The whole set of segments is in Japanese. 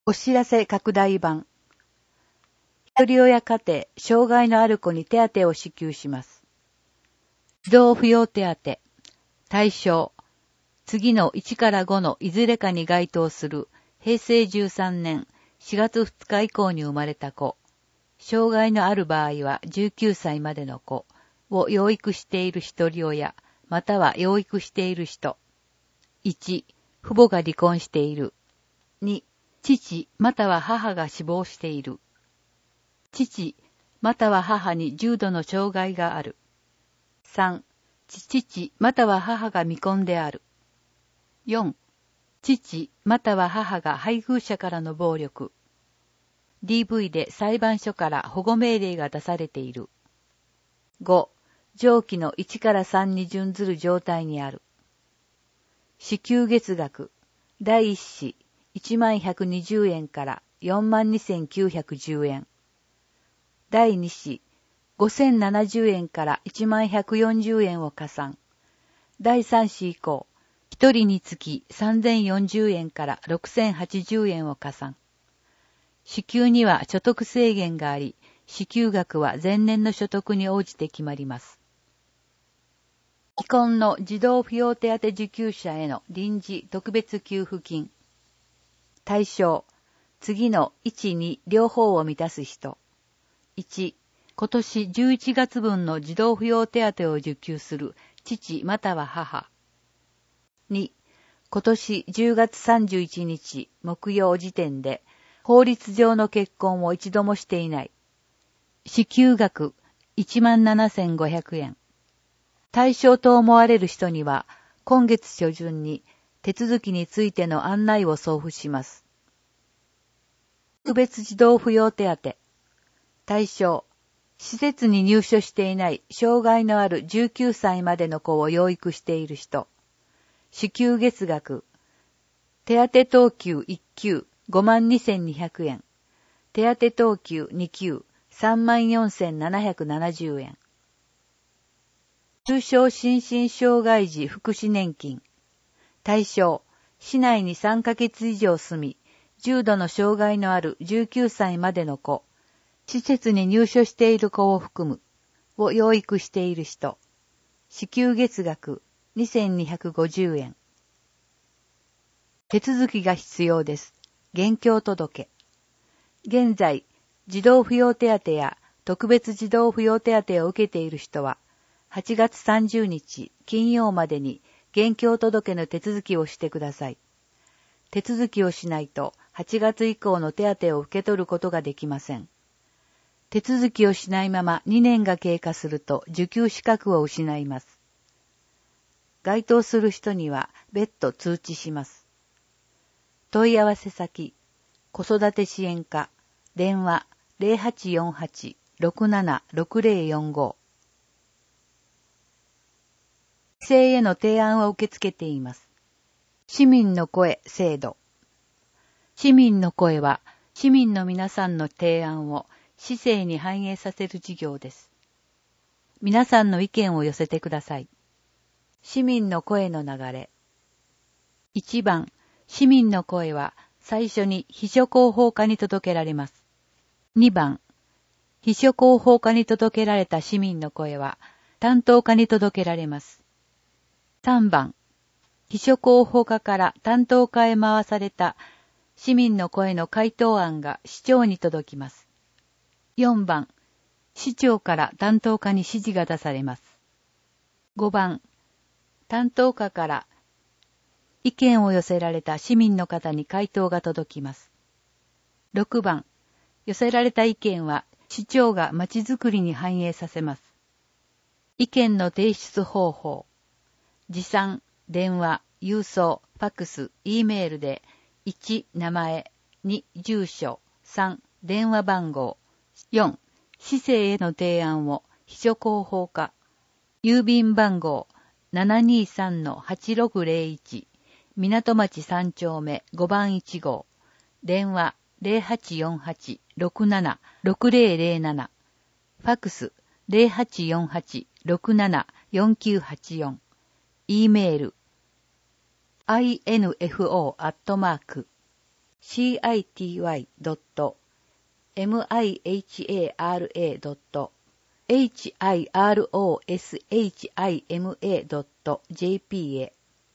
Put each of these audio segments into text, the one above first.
お知らせ拡大版。ひとり親家庭、障害のある子に手当を支給します。児童扶養手当。対象。次の1から5のいずれかに該当する平成13年4月2日以降に生まれた子。障害のある場合は19歳までの子を養育しているひとり親、または養育している人。1、父母が離婚している。2、父または母が死亡している。父または母に重度の障害がある。3、父または母が未婚である。4、父または母が配偶者からの暴力。DV で裁判所から保護命令が出されている。5、上記の1から3に準ずる状態にある。支給月額、第1子、1120円から42,910円。第2子、5070円から1140円を加算。第3子以降、1人につき3040円から6080円を加算。支給には所得制限があり、支給額は前年の所得に応じて決まります。既婚の児童扶養手当受給者への臨時特別給付金。対象。次の1、2両方を満たす人。1、今年11月分の児童扶養手当を受給する父または母。2、今年10月31日木曜時点で法律上の結婚を一度もしていない。支給額17,500円。対象と思われる人には今月初旬に手続きについての案内を送付します。特別児童扶養手当。対象。施設に入所していない障害のある19歳までの子を養育している人。支給月額。手当等級1級52,200円。手当等級2級34,770円。中小心身障害児福祉年金。対象。市内に3ヶ月以上住み、重度の障害のある19歳までの子。施設に入所している子を含む、を養育している人。支給月額2,250円。手続きが必要です。現況届。現在、児童扶養手当や特別児童扶養手当を受けている人は、8月30日金曜までに現況届の手続きをしてください。手続きをしないと8月以降の手当を受け取ることができません。手続きをしないまま2年が経過すると受給資格を失います。該当する人には別途通知します。問い合わせ先、子育て支援課、電話0848-676045。規制への提案を受け付けています。市民の声制度。市民の声は、市民の皆さんの提案を市政に反映させる事業です。皆さんの意見を寄せてください。市民の声の流れ。1番、市民の声は最初に秘書広報課に届けられます。2番、秘書広報課に届けられた市民の声は担当課に届けられます。3番、秘書広報課から担当課へ回された市民の声の回答案が市長に届きます。4番、市長から担当課に指示が出されます。5番、担当課から意見を寄せられた市民の方に回答が届きます。6番、寄せられた意見は市長がまちづくりに反映させます。意見の提出方法。持参、電話、郵送、ファックス、Eメールで1、名前、2、住所、3、電話番号、4、市政への提案を秘書広報課、郵便番号 723-8601、港町3丁目5番1号、電話0848-67-6007、ファックス0848-67-4984、Eメールinfo@ city.mihara.hirosHIMA.jp へ。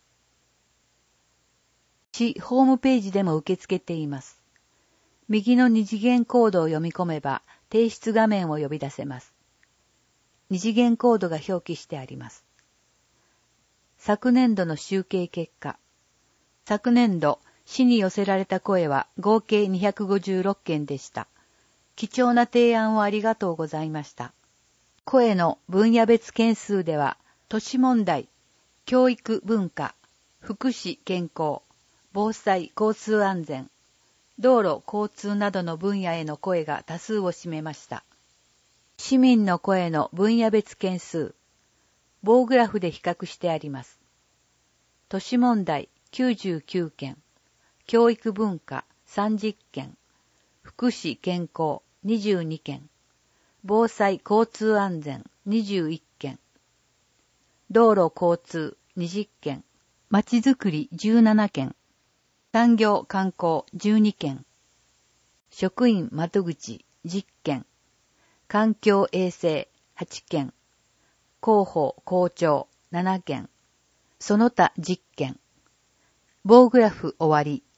市ホームページでも受け付けています。右の二次元コードを読み込めば提出画面を呼び出せます。二次元コードが表記してあります。昨年度の集計結果。昨年度、市に寄せられた声は合計256件でした。貴重な提案をありがとうございました。声の分野別件数では、都市問題、教育文化、福祉健康、防災交通安全、道路交通などの分野への声が多数を占めました。市民の声の分野別件数、棒グラフで比較してあります。都市問題99件、教育文化30件、福祉健康22件、防災交通安全21件、道路交通20件、まちづくり17件、産業観光12件、職員窓口10件、環境衛生8件、広報校長7件、その他10件。棒グラフ終わり。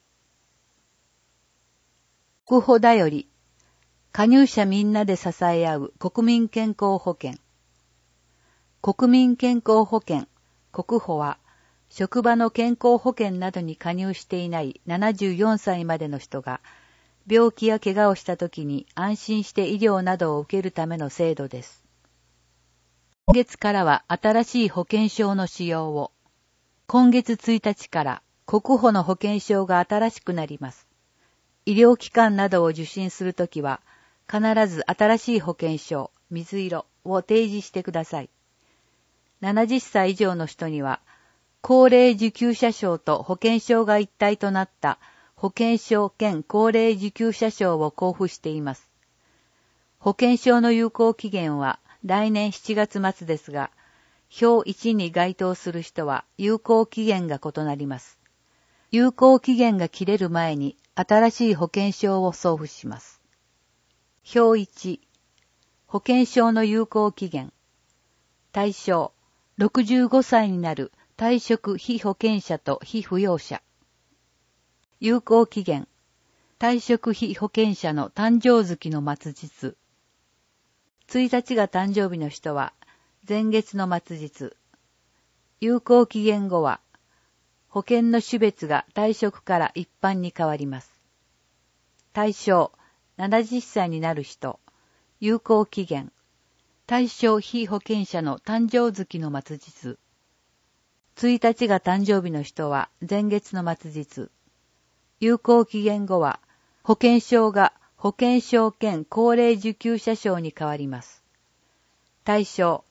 国保だより、加入者みんなで支え合う国民健康保険。国民健康保険、国保は、職場の健康保険などに加入していない74歳までの人が、病気や怪我をしたときに安心して医療などを受けるための制度です。今月からは新しい保険証の使用を。今月1日から国保の保険証が新しくなります。医療機関などを受診するときは、必ず新しい保険証、水色を提示してください。70歳以上の人には、高齢受給者証と保険証が一体となった保険証兼高齢受給者証を交付しています。保険証の有効期限は来年7月末ですが、表1に該当する人は有効期限が異なります。有効期限が切れる前に新しい保険証を送付します。表1、保険証の有効期限。対象、65歳になる退職被保険者と被扶養者。有効期限。退職被保険者の誕生月の末日。1日が誕生日の人は、前月の末日。有効期限後は、保険の種別が退職から一般に変わります。対象、70歳になる人。有効期限。対象被保険者の誕生月の末日。1日が誕生日の人は前月の末日。有効期限後は保険証が保険証兼高齢受給者証に変わります。対象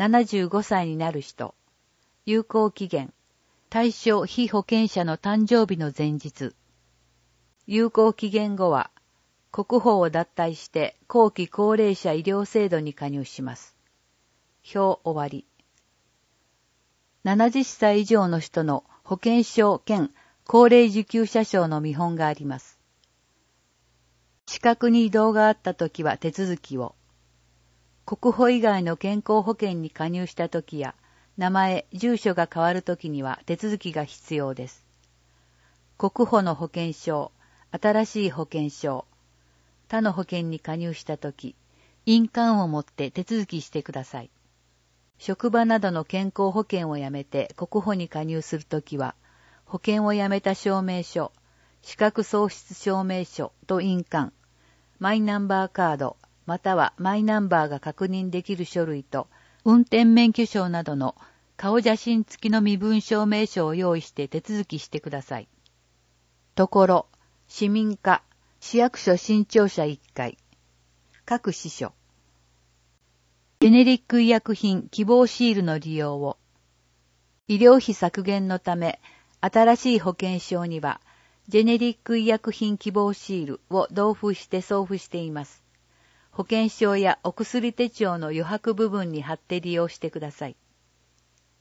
75歳になる人。有効期限対象被保険者の誕生日の前日。有効期限後は国保を脱退して後期高齢者医療制度に加入します。表終わり。70歳以上の人の保険証兼高齢受給者証の見本があります。資格に移動があったときは手続きを。国保以外の健康保険に加入したときや、名前、住所が変わるときには手続きが必要です。国保の保険証、新しい保険証、他の保険に加入したとき、印鑑を持って手続きしてください。職場などの健康保険をやめて国保に加入するときは、保険をやめた証明書、資格喪失証明書と印鑑、マイナンバーカード、またはマイナンバーが確認できる書類と、運転免許証などの顔写真付きの身分証明書を用意して手続きしてください。ところ、市民課、市役所新庁舎1階。各支所。ジェネリック医薬品希望シールの利用を。医療費削減のため、新しい保険証には、ジェネリック医薬品希望シールを同封して送付しています。保険証やお薬手帳の余白部分に貼って利用してください。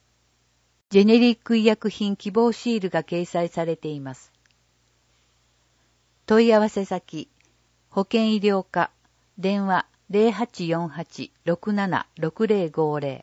ジェネリック医薬品希望シールが掲載されています。 問い合わせ先、保健医療課、電話 0848-676050。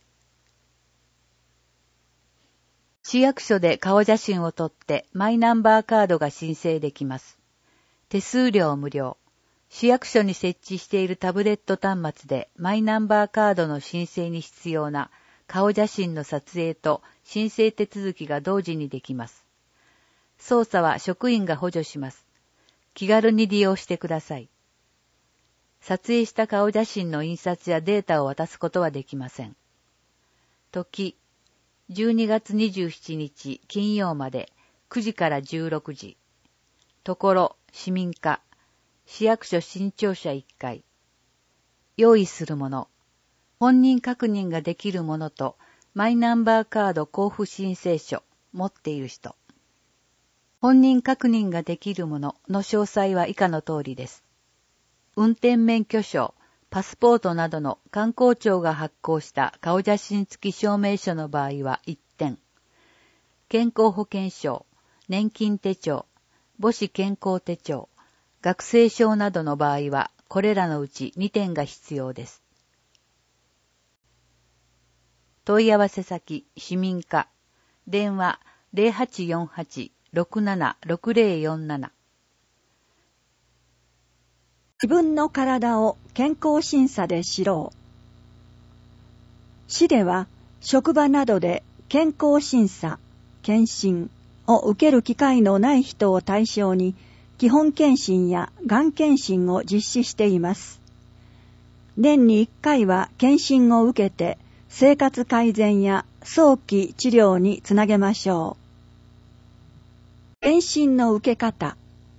市役所で顔写真を撮ってマイナンバーカードが申請できます。手数料無料。市役所に設置しているタブレット端末でマイナンバーカードの申請に必要な顔写真の撮影と申請手続きが同時にできます。操作は職員が補助します。気軽に利用してください。撮影した顔写真の印刷やデータを渡すことはできません。時、12月27日金曜まで9時から16時。ところ、市民課、市役所新庁舎1階。用意するもの。本人確認ができるものと、マイナンバーカード交付申請書、持っている人。本人確認ができるものの詳細は以下の通りです。運転免許証、パスポートなどの観光庁が発行した顔写真付き証明書の場合は1点。健康保険証、年金手帳、母子健康手帳、学生証などの場合はこれらのうち2点が必要です。問い合わせ先、市民課、電話 0848-676047。 自分の体を健康審査で知ろう。市では職場などで健康審査、検診を受ける機会のない人を対象に基本検診やがん検診を実施しています。年に1回は検診を受けて生活改善や早期治療につなげましょう。検診の受け方。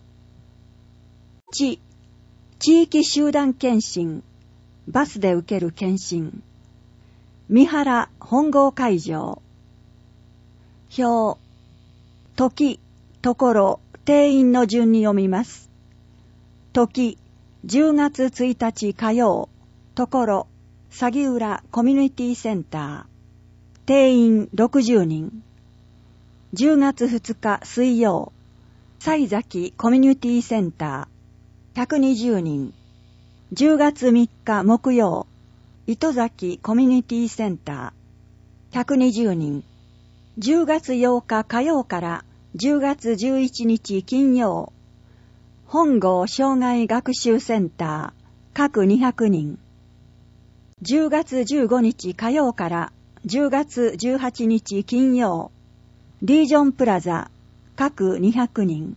地域集団検診、バスで受ける検診。三原本郷会場。表、時、ところ、定員の順に読みます。時、10月1日火曜、ところ、鷺浦コミュニティセンター。定員60人。10月2日水曜、西崎コミュニティセンター。120人。10月3日木曜、糸崎コミュニティセンター。120人。10月8日火曜から10月11日金曜、本郷障害学習センター、各200人。10月15日火曜から10月18日金曜、リージョンプラザ、各200人。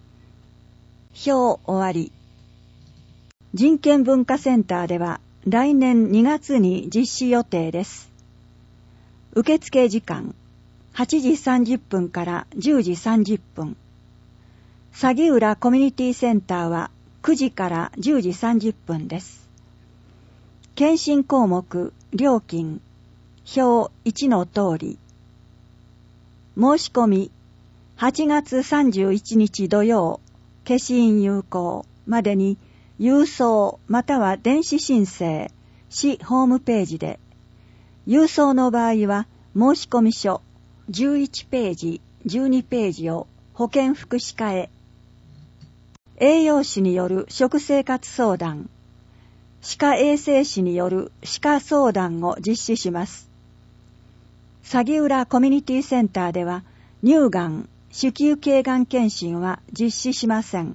表終わり。人権文化センターでは来年2月に実施予定です。受付時間8時30分から10時30分。鷺浦コミュニティセンターは9時から10時30分です。検診項目、料金、表1の通り。申し込み、8月31日土曜、消印有効までに郵送または電子申請、市ホームページで。郵送の場合は申込書11ページ、12ページを保健福祉課へ。栄養士による食生活相談、歯科衛生士による歯科相談を実施します。鷺浦コミュニティセンターでは乳がん、子宮頸がん検診は実施しません。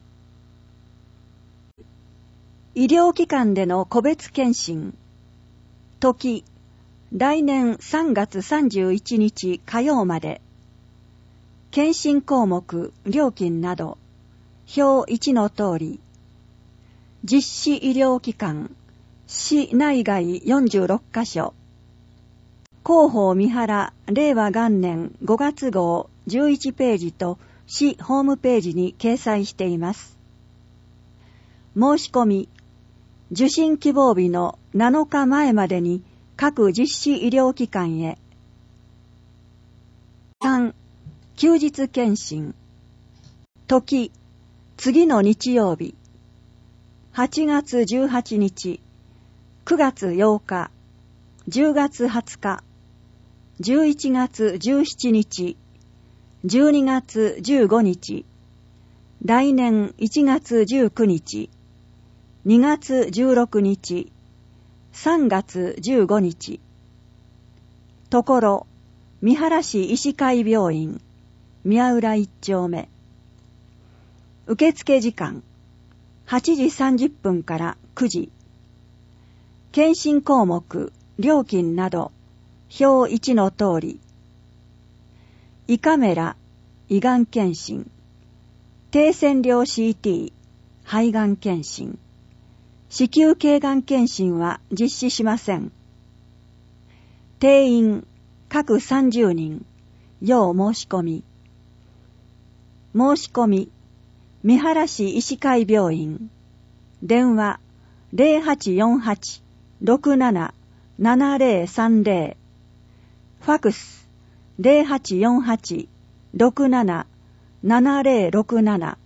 医療機関での個別検診。時、来年3月31日火曜まで。検診項目、料金など、表1の通り。実施医療機関、市内外46カ所。広報三原令和元年5月号11ページと市ホームページに掲載しています。申し込み、受診希望日の7日前までに各実施医療機関へ。3、休日検診。時、次の日曜日。8月18日、9月8日、10月20日、11月17日、12月15日、 来年1月19日、2月16日、3月15日。ところ、三原市医師会病院、宮浦1丁目。受付時間、8時30分から9時。検診項目、料金など、表1の通り。胃カメラ、胃がん検診。低線量 CT、肺がん検診。子宮頸がん検診は実施しません。定員、各30人、要申し込み。申し込み、三原市医師会病院。電話、0848-67-7030。ファクス、0848-67-7067。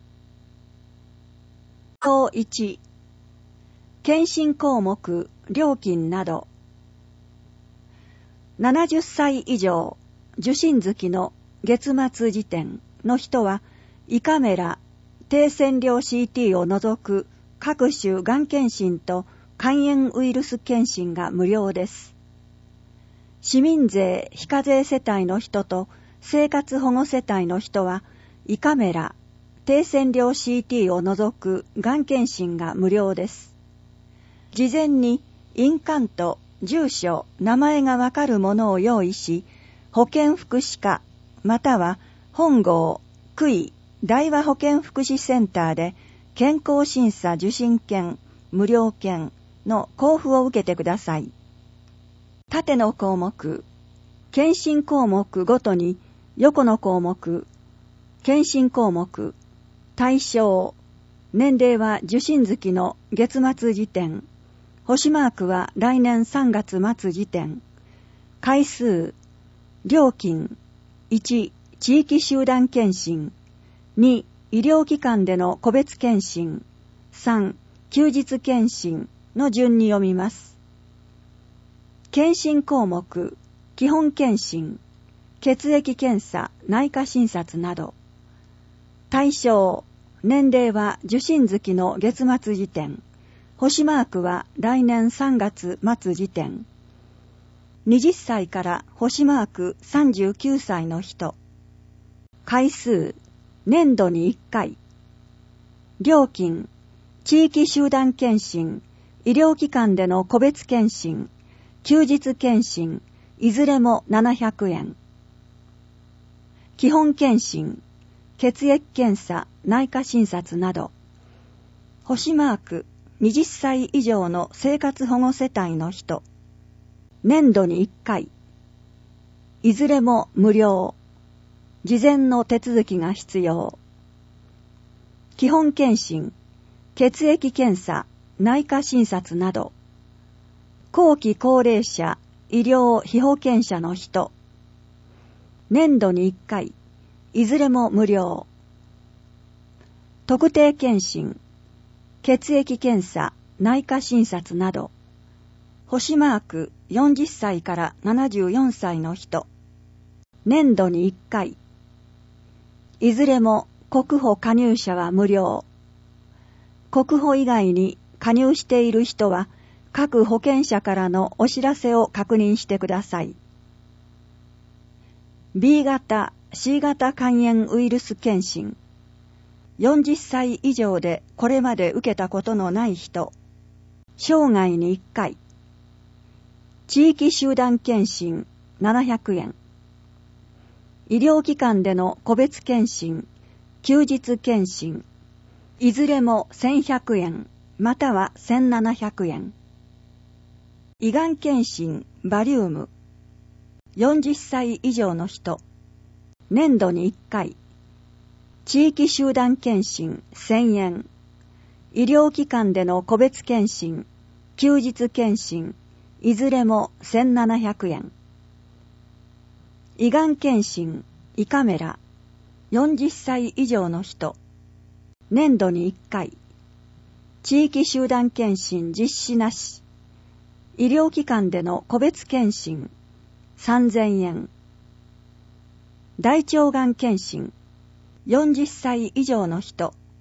項1、検診項目、料金など。70歳以上、受診月の月末時点の人は、胃カメラ、低線量 CT を除く各種がん検診と肝炎ウイルス検診が無料です。市民税非課税世帯の人と生活保護世帯の人は、胃カメラ、低線量 CT を除くがん検診が無料です。事前に印鑑と住所、名前がわかるものを用意し、保健福祉課または本郷、区医、大和保健福祉センターで健康審査受診券、無料券の交付を受けてください。縦の項目、検診項目ごとに横の項目、検診項目、対象、年齢は受診月の月末時点、星マークは来年3月末時点、回数、料金、1、地域集団検診、2、医療機関での個別検診、3、休日検診の順に読みます。検診項目、基本検診、血液検査、内科診察など。対象、年齢は受診月の月末時点、星マークは来年3月末時点。20歳から星マーク39歳の人。回数、年度に1回。料金、地域集団検診、医療機関での個別検診、休日検診、いずれも700円。基本検診、血液検査、内科診察など。星マーク、20歳以上の生活保護世帯の人。年度に1回。いずれも無料。事前の手続きが必要。基本検診、血液検査、内科診察など。後期高齢者、医療被保険者の人。年度に1回。いずれも無料。特定検診、血液検査、内科診察など。星マーク40歳から74歳の人。年度に1回。いずれも国保加入者は無料。国保以外に加入している人は各保険者からのお知らせを確認してください。B 型、C 型肝炎ウイルス検診。40歳以上でこれまで受けたことのない人。生涯に1回。地域集団検診700円。医療機関での個別検診、休日検診、いずれも1100円、または1700円。胃がん検診、バリウム。40歳以上の人。年度に1回。地域集団検診1000円。医療機関での個別検診、休日検診、いずれも1700円。胃がん検診、胃カメラ。40歳以上の人。年度に1回。地域集団検診実施なし。医療機関での個別検診、3000円。大腸がん検診。40歳以上の人。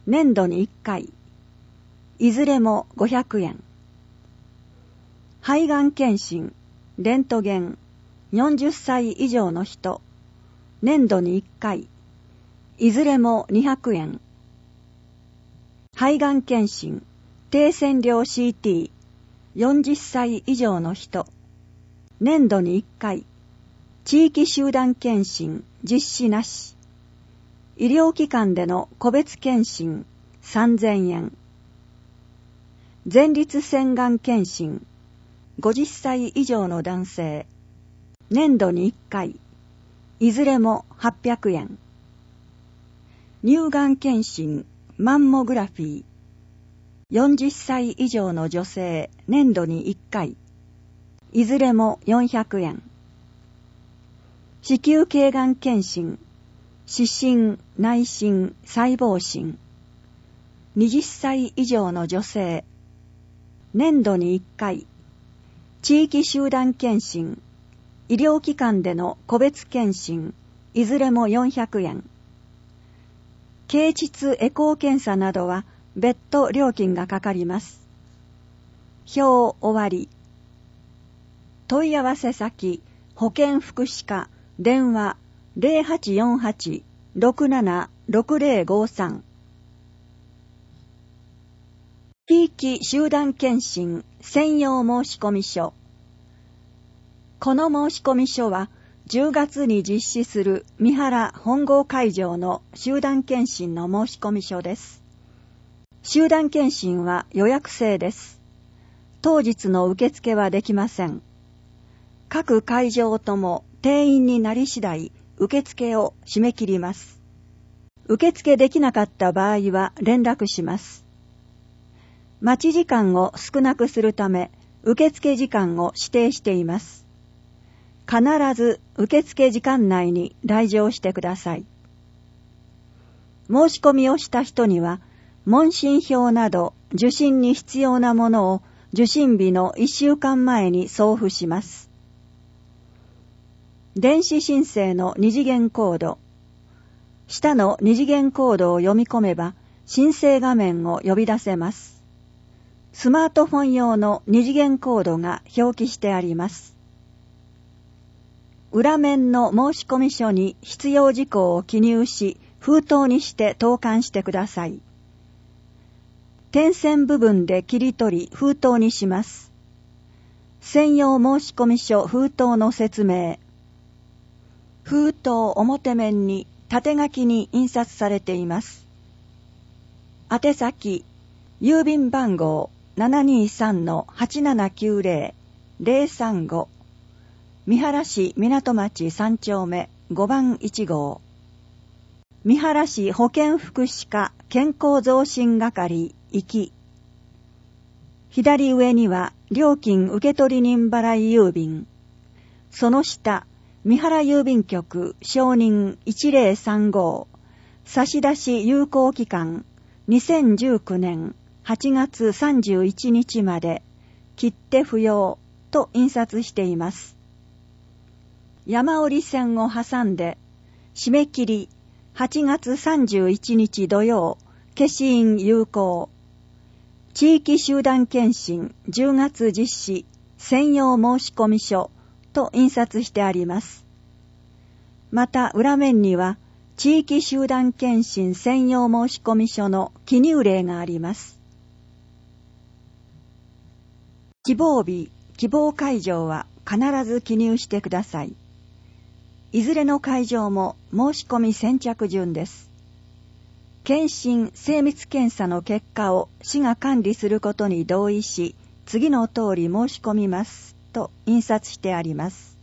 年度に1回、いずれも500円。肺がん検診、レントゲン、40歳以上の人、年度に1回、いずれも200円。肺がん検診、低線量 CT、40歳以上の人、年度に1回、地域集団検診、実施なし。医療機関での個別検診、3000円。前立腺がん検診、50歳以上の男性、年度に1回、いずれも800円。乳がん検診、マンモグラフィー、40歳以上の女性、年度に1回、いずれも400円。子宮頸がん検診、視診、内診、細胞診、20歳以上の女性、年度に1回、地域集団検診、医療機関での個別検診、いずれも400円。経腟エコー検査などは別途料金がかかります。表終わり。問い合わせ先、保健福祉課、電話 0848-676053。地域集団検診専用申込書。この申込書は10月に実施する三原本郷会場の集団検診の申込書です。集団検診は予約制です。当日の受付はできません。各会場とも定員になり次第、受付を締め切ります。受付できなかった場合は連絡します。待ち時間を少なくするため、受付時間を指定しています。必ず受付時間内に来場してください。申し込みをした人には、問診票など受診に必要なものを受診日の1週間前に送付します。電子申請の二次元コード。下の二次元コードを読み込めば、申請画面を呼び出せます。スマートフォン用の二次元コードが表記してあります。裏面の申込書に必要事項を記入し、封筒にして投函してください。点線部分で切り取り封筒にします。専用申込書封筒の説明。封筒表面に縦書きに印刷されています。宛先、郵便番号 723-8790-035 三原市港町3丁目5番1号。三原市保健福祉課健康増進係行き。左上には料金受取人払い郵便。その下、三原郵便局承認1035。差出有効期間2019年8月31日まで切手不要と印刷しています。山折線を挟んで締め切り8月31日土曜消印有効。地域集団検診10月実施専用申込書と印刷してあります。また裏面には地域集団検診専用申込書の記入例があります。希望日、希望会場は必ず記入してください。いずれの会場も申し込み先着順です。検診・精密検査の結果を市が管理することに同意し、次の通り申し込みますと印刷してあります。